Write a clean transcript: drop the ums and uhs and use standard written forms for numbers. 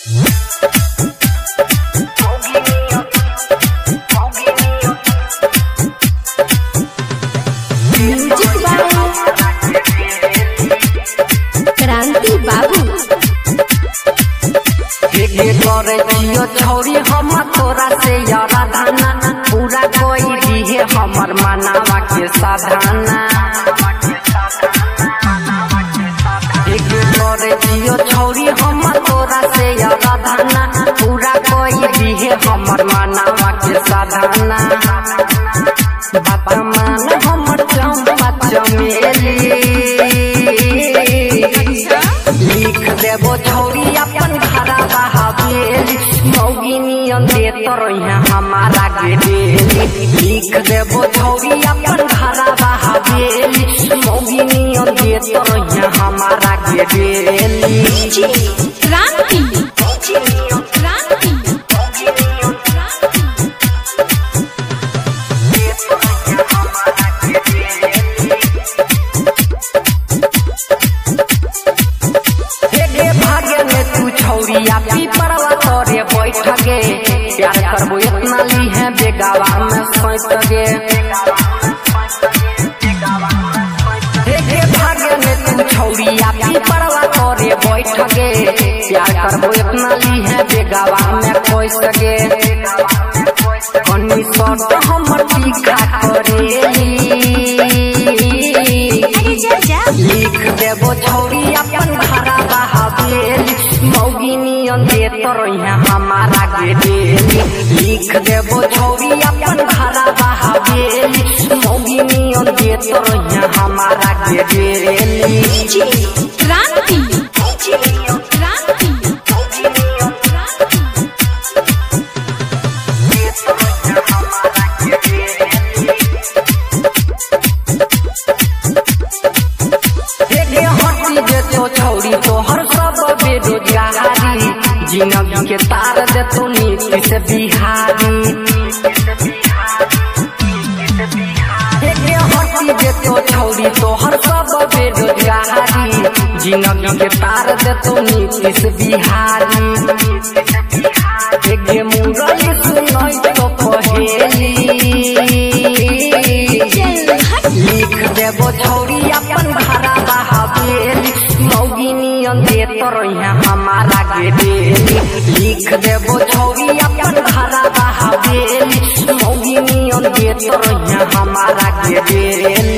क्रांति बाबू करे जियो छौरी हम तोरा से यारा धाना पूरा कोई दिहे हमर मनावा के साधना। करे जियो छौरी हम तोरा से यारा धाना पूरा कोई दिहे हमर मनावा के साधना। बात मान हमर चंपा चमेली लिख देबो छौरी अपन घरा बहावेली मौगिनियन देत रहिया हमारा के डेली। लिख देबो छौरी अपन घरा बहावेली मौगिनियन देत रहिया हमारा के डेली। क्रांति छौरिया पीपरवा तोरे बैठ गे प्यार करबो इतना ली है बेगावा में सोच गे। भाग्य में तू छौरिया पीपरवा तोरे बैठ गे प्यार करबो इतना ली है बेगावा में खोस गे। कनी सट हमर तीखा करेली लिख देबो छौरी अपन घरा बहावेली मौगिनियन देत रहिया हमारा के डेली। लिख देबो छौरी अपन घरा बहावेली मौगिनियन देत रहिया हमारा के डेली। क्रांति छौरी तोहर सब बेरोजगारी जिंदगी के तार देतो नीति से बिहारी। हटी देतो छौरी तोहर सब बेरोजगारी जिंदगी के तार देतो नीति से बिहारी। मुरली सुनई तो पहेली लिख देबो छौरी अपन घरा बहावेली मौगिनियन देत रहिया हमारा के डेली। लिख देबो छौरी अपन घरा बहावेली मौगिनियन देत रहिया हमारा के डेली।